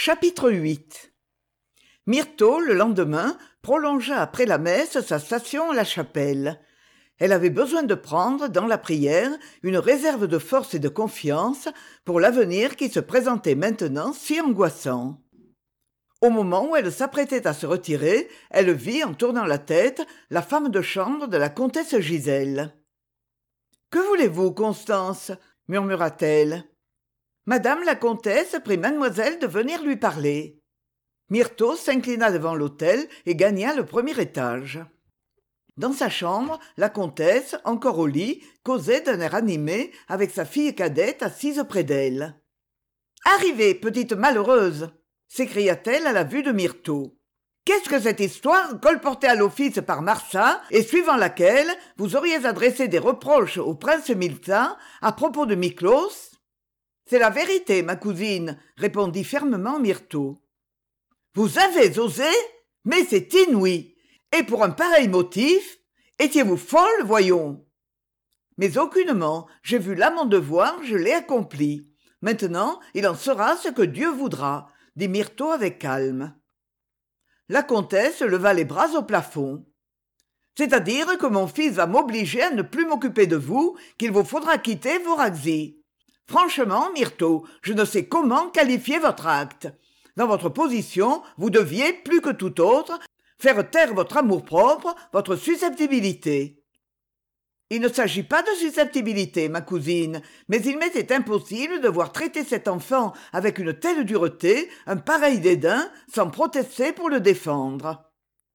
Chapitre 8. Myrtho, le lendemain, prolongea après la messe sa station à la chapelle. Elle avait besoin de prendre, dans la prière, une réserve de force et de confiance pour l'avenir qui se présentait maintenant si angoissant. Au moment où elle s'apprêtait à se retirer, elle vit, en tournant la tête, la femme de chambre de la comtesse Gisèle. « Que voulez-vous, Constance ?» murmura-t-elle. Madame la comtesse prie mademoiselle de venir lui parler. Myrtho s'inclina devant l'autel et gagna le premier étage. Dans sa chambre, la comtesse, encore au lit, causait d'un air animé avec sa fille cadette assise près d'elle. « Arrivez, petite malheureuse !» s'écria-t-elle à la vue de Myrtho. « Qu'est-ce que cette histoire colportée à l'office par Marsat et suivant laquelle vous auriez adressé des reproches au prince Milza à propos de Miklos ?»« C'est la vérité, ma cousine, » répondit fermement Myrtho. « Vous avez osé ? Mais c'est inouï. Et pour un pareil motif, étiez-vous folle, voyons ? Mais aucunement, j'ai vu là mon devoir, je l'ai accompli. Maintenant, il en sera ce que Dieu voudra, dit Myrtho avec calme. La comtesse leva les bras au plafond. C'est-à-dire que mon fils va m'obliger à ne plus m'occuper de vous, qu'il vous faudra quitter Voraxy. Franchement, Myrtho, je ne sais comment qualifier votre acte. Dans votre position, vous deviez, plus que tout autre, faire taire votre amour-propre, votre susceptibilité. Il ne s'agit pas de susceptibilité, ma cousine, mais il m'était impossible de voir traiter cet enfant avec une telle dureté, un pareil dédain, sans protester pour le défendre.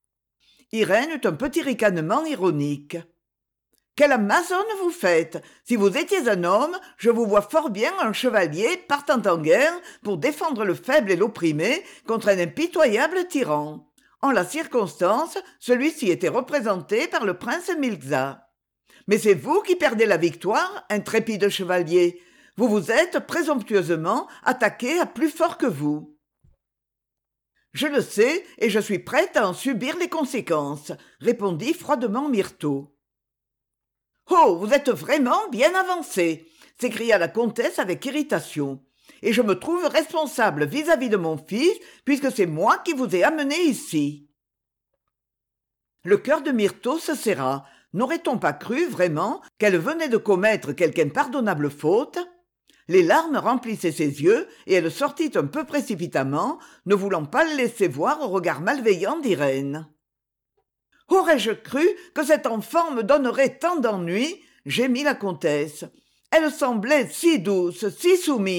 Irène eut un petit ricanement ironique. Quelle amazone vous faites! Si vous étiez un homme, je vous vois fort bien un chevalier partant en guerre pour défendre le faible et l'opprimé contre un impitoyable tyran. En la circonstance, celui-ci était représenté par le prince Milza. Mais c'est vous qui perdez la victoire, intrépide chevalier. Vous vous êtes présomptueusement attaqué à plus fort que vous. Je le sais, et je suis prête à en subir les conséquences, répondit froidement Myrtho. Oh, vous êtes vraiment bien avancé, s'écria la comtesse avec irritation. Et je me trouve responsable vis-à-vis de mon fils, puisque c'est moi qui vous ai amené ici. Le cœur de Myrtho se serra. N'aurait-on pas cru, vraiment, qu'elle venait de commettre quelque impardonnable faute ? Les larmes remplissaient ses yeux, et elle sortit un peu précipitamment, ne voulant pas le laisser voir au regard malveillant d'Irène. « Aurais-je cru que cet enfant me donnerait tant d'ennuis ?» gémit la comtesse. « Elle semblait si douce, si soumise. »«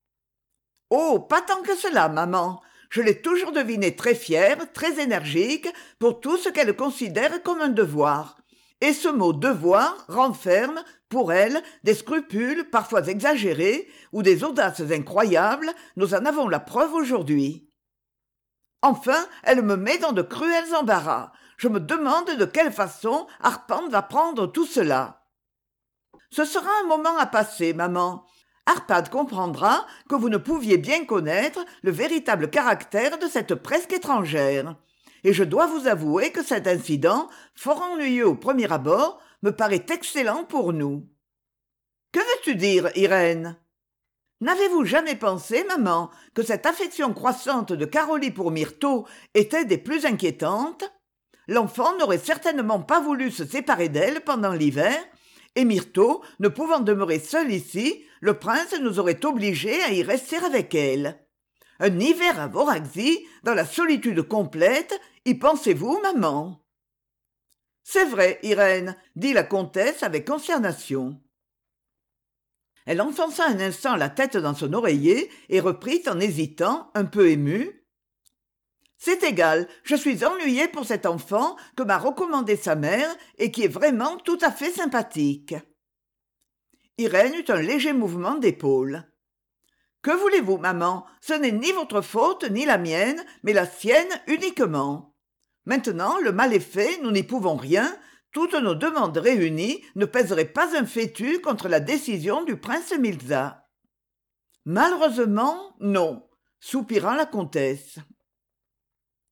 Oh, pas tant que cela, maman. Je l'ai toujours devinée très fière, très énergique, pour tout ce qu'elle considère comme un devoir. Et ce mot « devoir » renferme, pour elle, des scrupules parfois exagérés ou des audaces incroyables, nous en avons la preuve aujourd'hui. Enfin, elle me met dans de cruels embarras. Je me demande de quelle façon Arpande va prendre tout cela. Ce sera un moment à passer, maman. Arpad comprendra que vous ne pouviez bien connaître le véritable caractère de cette presque étrangère. Et je dois vous avouer que cet incident, fort ennuyeux au premier abord, me paraît excellent pour nous. Que veux-tu dire, Irène ? N'avez-vous jamais pensé, maman, que cette affection croissante de Caroline pour Myrtho était des plus inquiétantes ? L'enfant n'aurait certainement pas voulu se séparer d'elle pendant l'hiver, et Myrtho, ne pouvant demeurer seule ici, le prince nous aurait obligés à y rester avec elle. Un hiver à Voraxy, dans la solitude complète, y pensez-vous, maman ? C'est vrai, Irène, dit la comtesse avec consternation. Elle enfonça un instant la tête dans son oreiller et reprit en hésitant, un peu émue. C'est égal, je suis ennuyée pour cet enfant que m'a recommandé sa mère et qui est vraiment tout à fait sympathique. Irène eut un léger mouvement d'épaule. Que voulez-vous, maman ? Ce n'est ni votre faute ni la mienne, mais la sienne uniquement. Maintenant, le mal est fait, nous n'y pouvons rien. Toutes nos demandes réunies ne pèseraient pas un fétu contre la décision du prince Milza. Malheureusement, non, soupira la comtesse.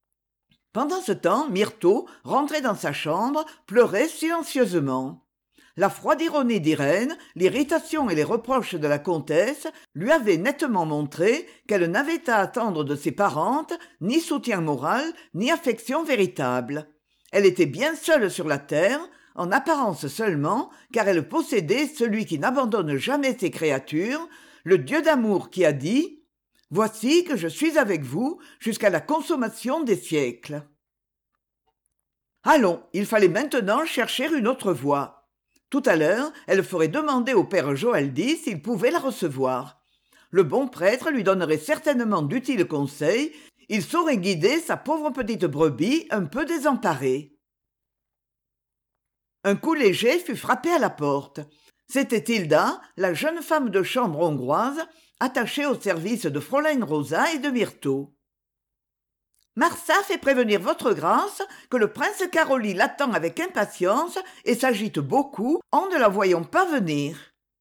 Pendant ce temps, Myrtho, rentrée dans sa chambre, pleurait silencieusement. La froide ironie d'Irène, l'irritation et les reproches de la comtesse lui avaient nettement montré qu'elle n'avait à attendre de ses parentes ni soutien moral ni affection véritable. Elle était bien seule sur la terre, en apparence seulement, car elle possédait celui qui n'abandonne jamais ses créatures, le Dieu d'amour qui a dit « Voici que je suis avec vous jusqu'à la consommation des siècles ». Allons, il fallait maintenant chercher une autre voie. Tout à l'heure, elle ferait demander au père Joaldi s'il pouvait la recevoir. Le bon prêtre lui donnerait certainement d'utiles conseils, il saurait guider sa pauvre petite brebis un peu désemparée. Un coup léger fut frappé à la porte. C'était Hilda, la jeune femme de chambre hongroise, attachée au service de Fräulein Rosa et de Myrtho. « Marsa fait prévenir votre grâce que le prince Caroli l'attend avec impatience et s'agite beaucoup en ne la voyant pas venir. »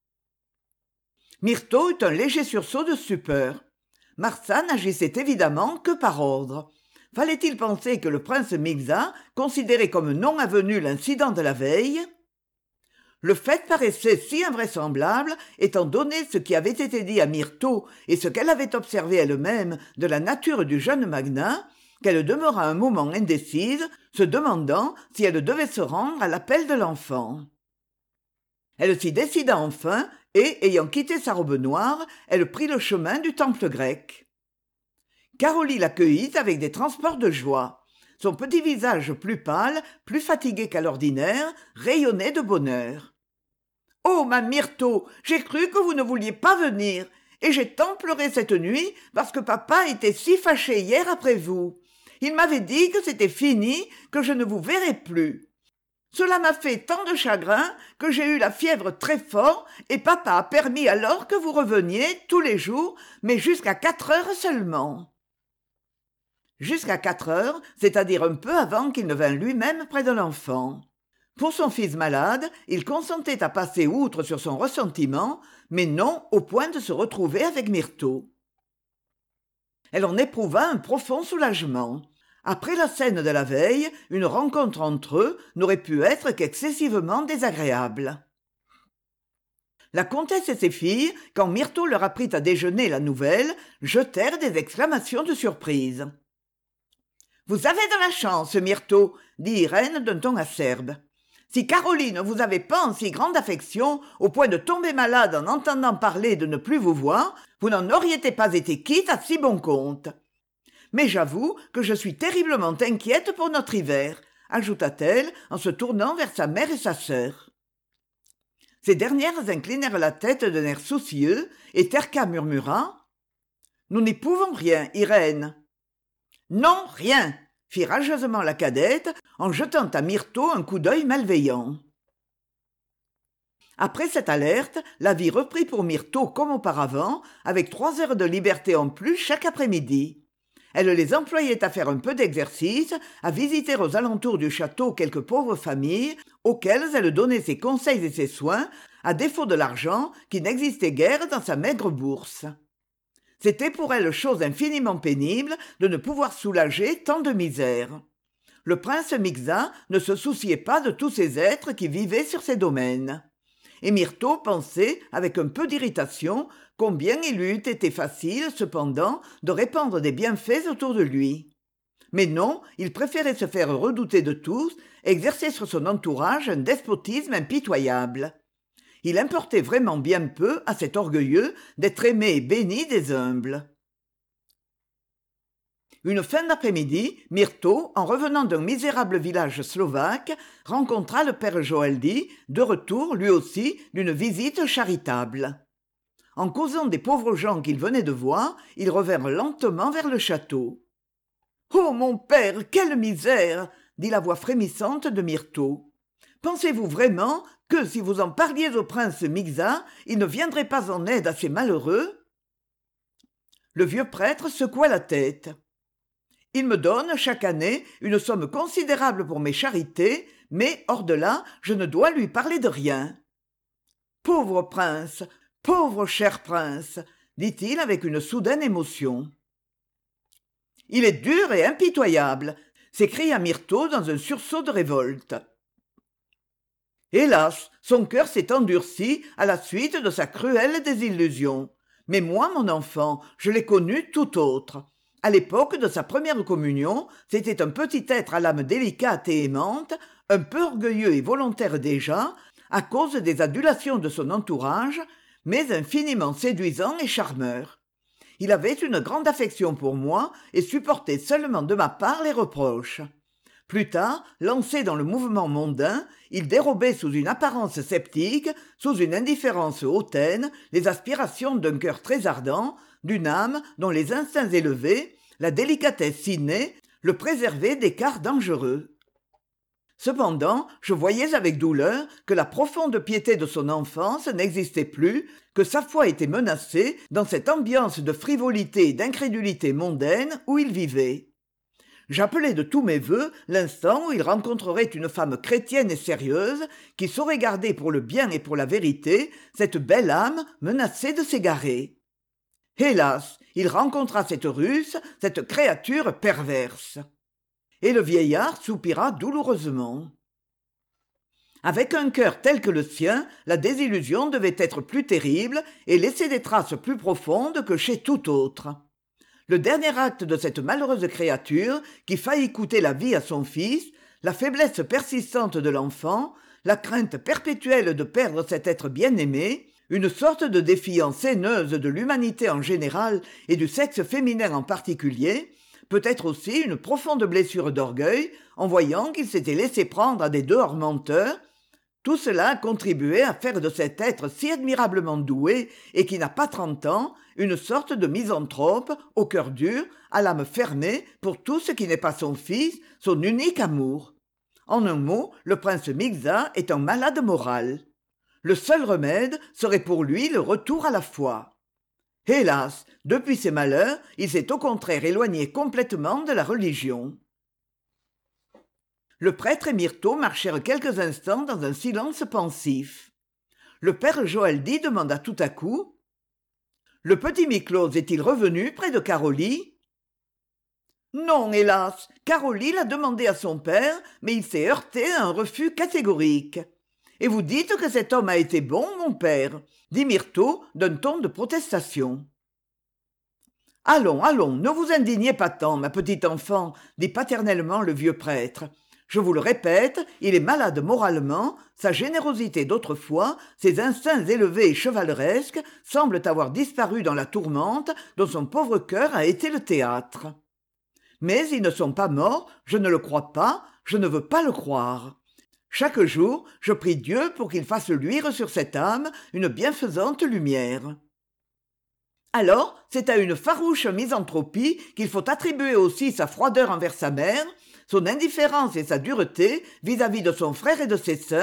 Myrtho eut un léger sursaut de stupeur. Marsa n'agissait évidemment que par ordre. Fallait-il penser que le prince Migza considérait comme non avenu l'incident de la veille ? Le fait paraissait si invraisemblable, étant donné ce qui avait été dit à Myrtho et ce qu'elle avait observé elle-même de la nature du jeune magnat, qu'elle demeura un moment indécise, se demandant si elle devait se rendre à l'appel de l'enfant. Elle s'y décida enfin, et, ayant quitté sa robe noire, elle prit le chemin du temple grec. Caroli l'accueillit avec des transports de joie. Son petit visage plus pâle, plus fatigué qu'à l'ordinaire, rayonnait de bonheur. « Oh, ma Myrtho, j'ai cru que vous ne vouliez pas venir, et j'ai tant pleuré cette nuit parce que papa était si fâché hier après vous. Il m'avait dit que c'était fini, que je ne vous verrais plus. Cela m'a fait tant de chagrin que j'ai eu la fièvre très fort et papa a permis alors que vous reveniez tous les jours, mais jusqu'à 4 heures seulement. » Jusqu'à 4 heures, c'est-à-dire un peu avant qu'il ne vînt lui-même près de l'enfant. Pour son fils malade, il consentait à passer outre sur son ressentiment, mais non au point de se retrouver avec Myrtho. Elle en éprouva un profond soulagement. Après la scène de la veille, une rencontre entre eux n'aurait pu être qu'excessivement désagréable. La comtesse et ses filles, quand Myrtho leur apprit à déjeuner la nouvelle, jetèrent des exclamations de surprise. « Vous avez de la chance, Myrtho, » dit Irène d'un ton acerbe. « Si Caroline vous avait pas en si grande affection, au point de tomber malade en entendant parler de ne plus vous voir, vous n'en auriez pas été quitte à si bon compte. Mais j'avoue que je suis terriblement inquiète pour notre hiver, » ajouta-t-elle en se tournant vers sa mère et sa sœur. Ces dernières inclinèrent la tête d'un air soucieux, et Terka murmura « Nous n'y pouvons rien, Irène. »« Non, rien !» fit rageusement la cadette en jetant à Myrtho un coup d'œil malveillant. Après cette alerte, la vie reprit pour Myrtho comme auparavant, avec 3 heures de liberté en plus chaque après-midi. Elle les employait à faire un peu d'exercice, à visiter aux alentours du château quelques pauvres familles, auxquelles elle donnait ses conseils et ses soins, à défaut de l'argent qui n'existait guère dans sa maigre bourse. C'était pour elle chose infiniment pénible de ne pouvoir soulager tant de misère. Le prince Migza ne se souciait pas de tous ces êtres qui vivaient sur ses domaines. Et Myrtho pensait, avec un peu d'irritation, combien il eût été facile, cependant, de répandre des bienfaits autour de lui. Mais non, il préférait se faire redouter de tous, exercer sur son entourage un despotisme impitoyable. Il importait vraiment bien peu à cet orgueilleux d'être aimé et béni des humbles. Une fin d'après-midi, Myrtho, en revenant d'un misérable village slovaque, rencontra le père Joaldi, de retour, lui aussi, d'une visite charitable. En causant des pauvres gens qu'il venait de voir, ils revinrent lentement vers le château. « Oh, mon père, quelle misère !» dit la voix frémissante de Myrtho. « Pensez-vous vraiment que, si vous en parliez au prince Migza, il ne viendrait pas en aide à ces malheureux ?» Le vieux prêtre secoua la tête. « Il me donne, chaque année, une somme considérable pour mes charités, mais, hors de là, je ne dois lui parler de rien. »« Pauvre prince, pauvre cher prince !» dit-il avec une soudaine émotion. « Il est dur et impitoyable !» s'écria Myrtho dans un sursaut de révolte. Hélas, son cœur s'est endurci à la suite de sa cruelle désillusion. Mais moi, mon enfant, je l'ai connu tout autre. À l'époque de sa première communion, c'était un petit être à l'âme délicate et aimante, un peu orgueilleux et volontaire déjà, à cause des adulations de son entourage, mais infiniment séduisant et charmeur. Il avait une grande affection pour moi et supportait seulement de ma part les reproches. Plus tard, lancé dans le mouvement mondain, il dérobait sous une apparence sceptique, sous une indifférence hautaine, les aspirations d'un cœur très ardent, d'une âme dont les instincts élevés, la délicatesse innée, le préservaient d'écarts dangereux. Cependant, je voyais avec douleur que la profonde piété de son enfance n'existait plus, que sa foi était menacée dans cette ambiance de frivolité et d'incrédulité mondaine où il vivait. J'appelais de tous mes vœux l'instant où il rencontrerait une femme chrétienne et sérieuse qui saurait garder pour le bien et pour la vérité cette belle âme menacée de s'égarer. Hélas, il rencontra cette Russe, cette créature perverse. Et le vieillard soupira douloureusement. Avec un cœur tel que le sien, la désillusion devait être plus terrible et laisser des traces plus profondes que chez tout autre. Le dernier acte de cette malheureuse créature, qui faillit coûter la vie à son fils, la faiblesse persistante de l'enfant, la crainte perpétuelle de perdre cet être bien-aimé, une sorte de défiance haineuse de l'humanité en général et du sexe féminin en particulier, peut-être aussi une profonde blessure d'orgueil en voyant qu'il s'était laissé prendre à des dehors menteurs, tout cela a contribué à faire de cet être si admirablement doué et qui n'a pas 30 ans une sorte de misanthrope au cœur dur, à l'âme fermée pour tout ce qui n'est pas son fils, son unique amour. En un mot, le prince Mixa est un malade moral. Le seul remède serait pour lui le retour à la foi. Hélas, depuis ses malheurs, il s'est au contraire éloigné complètement de la religion. Le prêtre et Myrtho marchèrent quelques instants dans un silence pensif. Le père Joaldi demanda tout à coup : « Le petit Miklos est-il revenu près de Caroli ?» ?»« Non, hélas, Caroli l'a demandé à son père, mais il s'est heurté à un refus catégorique. Et vous dites que cet homme a été bon, mon père ?» dit Myrtho d'un ton de protestation. « Allons, allons, ne vous indignez pas tant, ma petite enfant, dit paternellement le vieux prêtre. Je vous le répète, il est malade moralement, sa générosité d'autrefois, ses instincts élevés et chevaleresques semblent avoir disparu dans la tourmente dont son pauvre cœur a été le théâtre. Mais ils ne sont pas morts, je ne le crois pas, je ne veux pas le croire. Chaque jour, je prie Dieu pour qu'il fasse luire sur cette âme une bienfaisante lumière. Alors, c'est à une farouche misanthropie qu'il faut attribuer aussi sa froideur envers sa mère, son indifférence et sa dureté vis-à-vis de son frère et de ses sœurs ?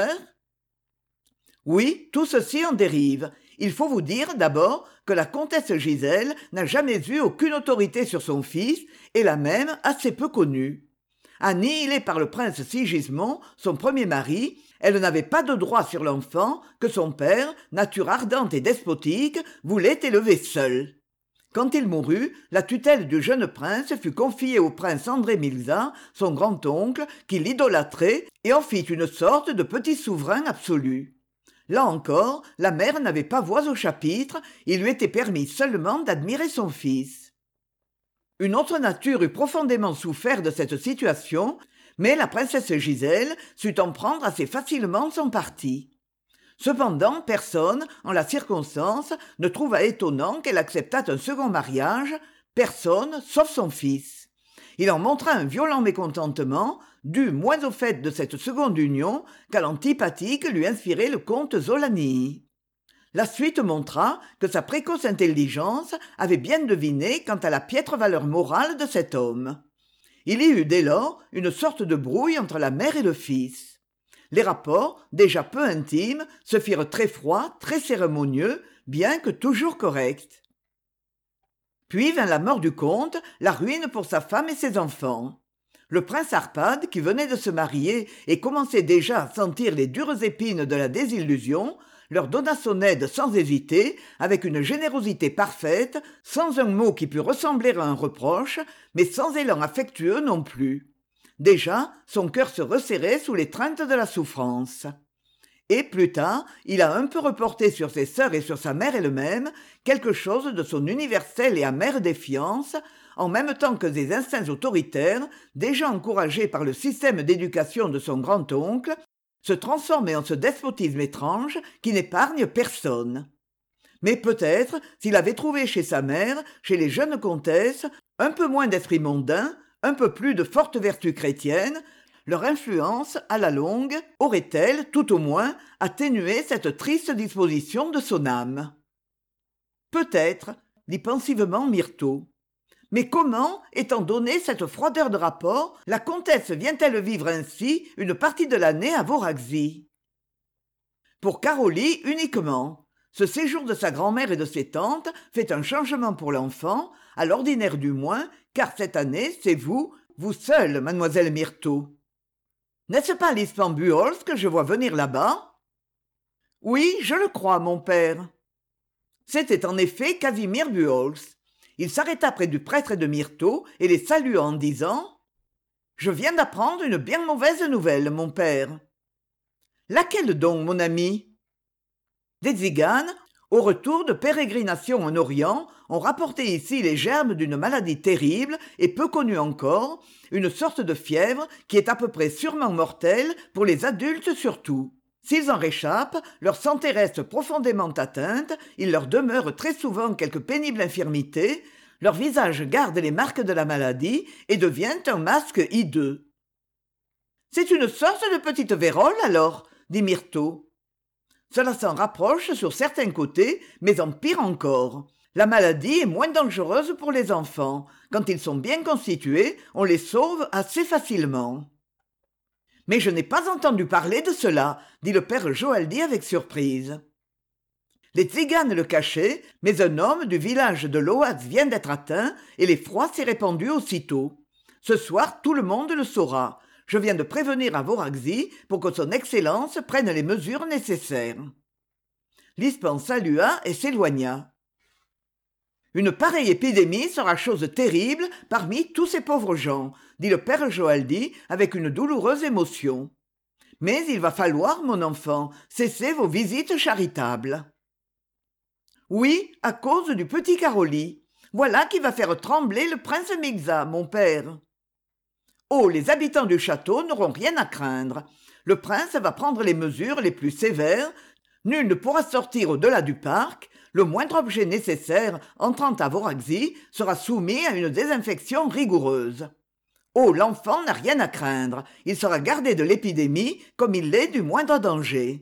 Oui, tout ceci en dérive. Il faut vous dire, d'abord, que la comtesse Gisèle n'a jamais eu aucune autorité sur son fils, et l'a même assez peu connu. Annihilée par le prince Sigismond, son premier mari, elle n'avait pas de droit sur l'enfant que son père, nature ardente et despotique, voulait élever seul. Quand il mourut, la tutelle du jeune prince fut confiée au prince André Milza, son grand-oncle, qui l'idolâtrait et en fit une sorte de petit souverain absolu. Là encore, la mère n'avait pas voix au chapitre, il lui était permis seulement d'admirer son fils. Une autre nature eût profondément souffert de cette situation, mais la princesse Gisèle sut en prendre assez facilement son parti. Cependant, personne, en la circonstance, ne trouva étonnant qu'elle acceptât un second mariage, personne, sauf son fils. Il en montra un violent mécontentement, dû moins au fait de cette seconde union qu'à l'antipathie que lui inspirait le comte Zolani. La suite montra que sa précoce intelligence avait bien deviné quant à la piètre valeur morale de cet homme. Il y eut dès lors une sorte de brouille entre la mère et le fils. Les rapports, déjà peu intimes, se firent très froids, très cérémonieux, bien que toujours corrects. Puis vint la mort du comte, la ruine pour sa femme et ses enfants. Le prince Arpad, qui venait de se marier et commençait déjà à sentir les dures épines de la désillusion, leur donna son aide sans hésiter, avec une générosité parfaite, sans un mot qui pût ressembler à un reproche, mais sans élan affectueux non plus. Déjà, son cœur se resserrait sous l'étreinte de la souffrance. Et plus tard, il a un peu reporté sur ses sœurs et sur sa mère elle-même quelque chose de son universelle et amère défiance, en même temps que des instincts autoritaires, déjà encouragés par le système d'éducation de son grand-oncle, se transformaient en ce despotisme étrange qui n'épargne personne. Mais peut-être s'il avait trouvé chez sa mère, chez les jeunes comtesses, un peu moins d'esprit mondain, un peu plus de fortes vertus chrétiennes, leur influence, à la longue, aurait-elle, tout au moins, atténué cette triste disposition de son âme? Peut-être, dit pensivement Myrtho. Mais comment, étant donné cette froideur de rapport, la comtesse vient-elle vivre ainsi une partie de l'année à Voraxie? Pour Caroli uniquement. Ce séjour de sa grand-mère et de ses tantes fait un changement pour l'enfant, à l'ordinaire du moins, car cette année, c'est vous, vous seule, mademoiselle Myrtho. N'est-ce pas l'Ispand Buholz que je vois venir là-bas? Oui, je le crois, mon père. C'était en effet Casimir Buholz. Il s'arrêta près du prêtre et de Myrtho et les salua en disant « Je viens d'apprendre une bien mauvaise nouvelle, mon père. »« Laquelle donc, mon ami ?» Des Tziganes, au retour de pérégrination en Orient, ont rapporté ici les germes d'une maladie terrible et peu connue encore, une sorte de fièvre qui est à peu près sûrement mortelle pour les adultes surtout. S'ils en réchappent, leur santé reste profondément atteinte, il leur demeure très souvent quelque pénible infirmité, leur visage garde les marques de la maladie et devient un masque hideux. « C'est une sorte de petite vérole alors, dit Myrtho. Cela s'en rapproche sur certains côtés, mais en pire encore. La maladie est moins dangereuse pour les enfants. Quand ils sont bien constitués, on les sauve assez facilement. » « Mais je n'ai pas entendu parler de cela, » dit le père Joaldi avec surprise. Les Tziganes le cachaient, mais un homme du village de Loaz vient d'être atteint et l'effroi s'est répandu aussitôt. Ce soir, tout le monde le saura. Je viens de prévenir à Voraxie pour que son Excellence prenne les mesures nécessaires. L'Ispand salua et s'éloigna. Une pareille épidémie sera chose terrible parmi tous ces pauvres gens, dit le père Joaldi avec une douloureuse émotion. Mais il va falloir, mon enfant, cesser vos visites charitables. Oui, à cause du petit Caroli. Voilà qui va faire trembler le prince Mixa, mon père. Oh, les habitants du château n'auront rien à craindre. Le prince va prendre les mesures les plus sévères. Nul ne pourra sortir au-delà du parc. Le moindre objet nécessaire entrant à Voraxie sera soumis à une désinfection rigoureuse. Oh, l'enfant n'a rien à craindre. Il sera gardé de l'épidémie comme il l'est du moindre danger.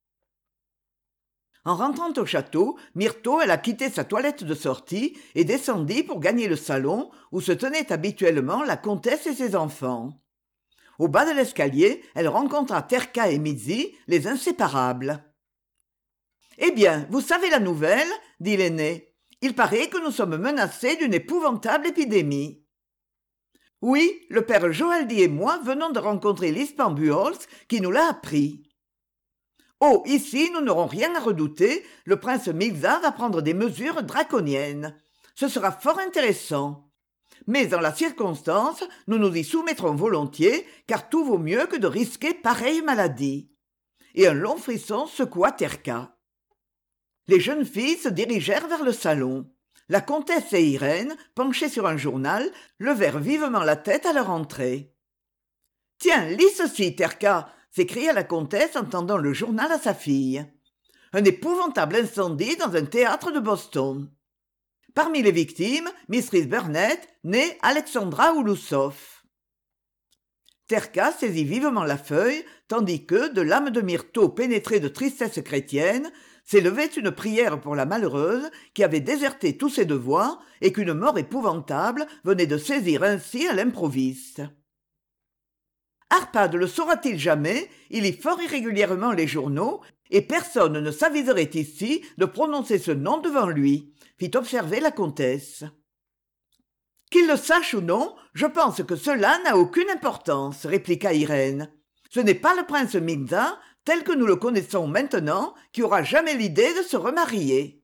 En rentrant au château, Myrtho alla quitter sa toilette de sortie et descendit pour gagner le salon où se tenaient habituellement la comtesse et ses enfants. Au bas de l'escalier, elle rencontra Terka et Mizzi, les inséparables. « Eh bien, vous savez la nouvelle ?» dit l'aîné. « Il paraît que nous sommes menacés d'une épouvantable épidémie. »« Oui, le père Joaldi et moi venons de rencontrer l'Ispand Buholz qui nous l'a appris. »« Oh, ici, nous n'aurons rien à redouter, le prince Mixa va prendre des mesures draconiennes. Ce sera fort intéressant. Mais en la circonstance, nous nous y soumettrons volontiers, car tout vaut mieux que de risquer pareille maladie. » Et un long frisson secoua Terka. Les jeunes filles se dirigèrent vers le salon. La comtesse et Irène, penchées sur un journal, levèrent vivement la tête à leur entrée. « Tiens, lis ceci, Terka !» s'écria la comtesse en tendant le journal à sa fille. « Un épouvantable incendie dans un théâtre de Boston. Parmi les victimes, Mistress Burnett, née Alexandra Ouloussoff. » Terka saisit vivement la feuille, tandis que, de l'âme de Myrtho pénétrée de tristesse chrétienne, s'élevait une prière pour la malheureuse qui avait déserté tous ses devoirs et qu'une mort épouvantable venait de saisir ainsi à l'improviste. Arpad le saura-t-il jamais? Il lit fort irrégulièrement les journaux, et personne ne s'aviserait ici de prononcer ce nom devant lui, fit observer la comtesse. Qu'il le sache ou non, je pense que cela n'a aucune importance, répliqua Irène. Ce n'est pas le prince Mixa, tel que nous le connaissons maintenant, qui aura jamais l'idée de se remarier.